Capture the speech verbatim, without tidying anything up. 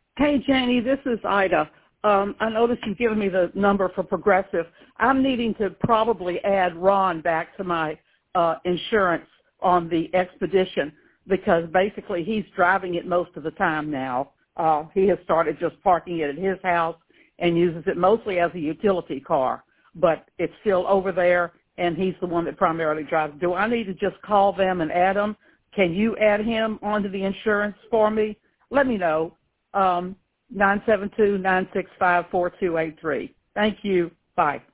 Hey, Janie, this is Ida. Um, I noticed you've given me the number for Progressive. I'm needing to probably add Ron back to my uh, insurance on the Expedition because basically he's driving it most of the time now. Uh, he has started just parking it at his house and uses it mostly as a utility car, but it's still over there, and he's the one that primarily drives. Do I need to just call them and add him? Can you add him onto the insurance for me? Let me know. Um, nine seven two, nine six five, four two eight three. Thank you. Bye.